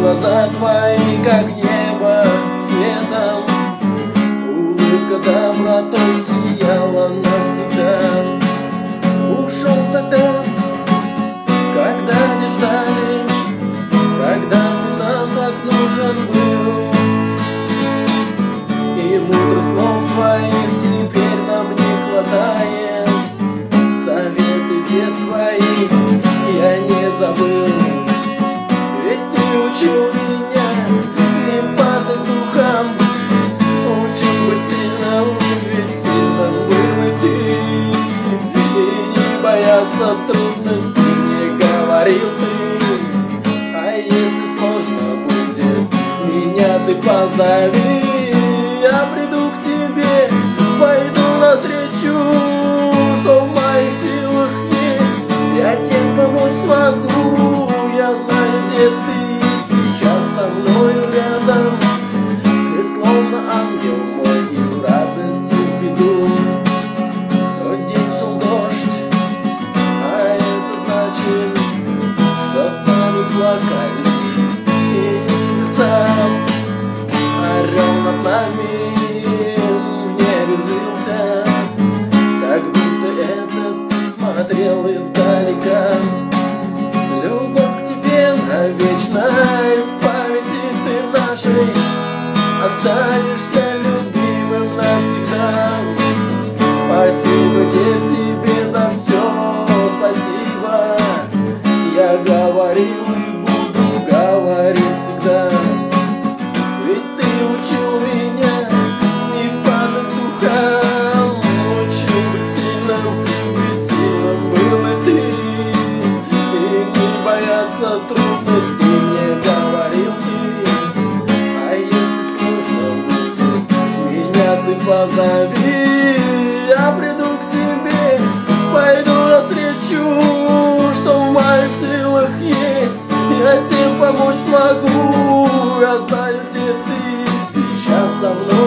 глаза твои, как небо цветом, улыбка добротой сияла навсегда. Ушел тогда, когда не ждали, когда ты нам так нужен был, и мудрых слов твоих теперь нам не хватает. Советы дед твои я не забыл, ведь ты учил меня не падать духом, учил быть сильным, ведь сильным был и ты, и не бояться трудностей, мне говорил ты. А если сложно будет, меня ты позови, я приду к тебе, пойду навстречу, что в моих силах есть, я тебе помочь смогу. Я знаю, где ты сейчас со мною рядом, ты словно ангел мой, и в радость, и в беду. В тот день шел дождь, а это значит, что с нами плакали и небеса. Орел над нами в небе взвился, как будто этот смотрел издалека. Любовь к тебе навечно, и в памяти ты нашей останешься любимым навсегда. Спасибо, дед, тебе за все, спасибо. Я говорил и буду говорить всегда, ведь ты учил меня не падать духом, учил быть сильным, ведь сильным был и ты, и не бояться трудностей, мне говорил ты. А если сложно будет, меня ты позови, я приду к тебе, пойду навстречу, что в моих силах есть, я тебе помочь смогу. Я знаю, где ты сейчас со мной